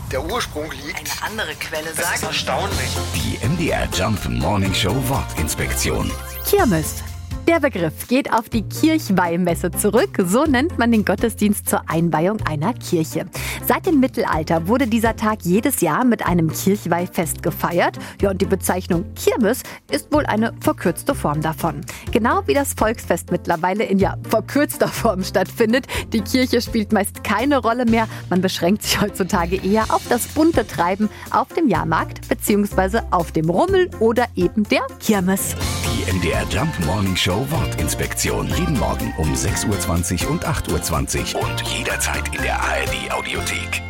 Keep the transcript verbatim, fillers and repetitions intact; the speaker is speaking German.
der Ursprung liegt. Eine andere Quelle Das sagt... ist erstaunlich. Die M D R Jump Morning Show Wortinspektion. Kirmes. Der Begriff geht auf die Kirchweihmesse zurück. So nennt man den Gottesdienst zur Einweihung einer Kirche. Seit dem Mittelalter wurde dieser Tag jedes Jahr mit einem Kirchweihfest gefeiert. Ja, und die Bezeichnung Kirmes ist wohl eine verkürzte Form davon. Genau wie das Volksfest mittlerweile in ja verkürzter Form stattfindet. Die Kirche spielt meist keine Rolle mehr. Man beschränkt sich heutzutage eher auf das bunte Treiben auf dem Jahrmarkt bzw. auf dem Rummel oder eben der Kirmes. Die M D R Jump Morning Show Wortinspektion. Jeden Morgen um sechs Uhr zwanzig und acht Uhr zwanzig und jederzeit in der A R D Audiothek.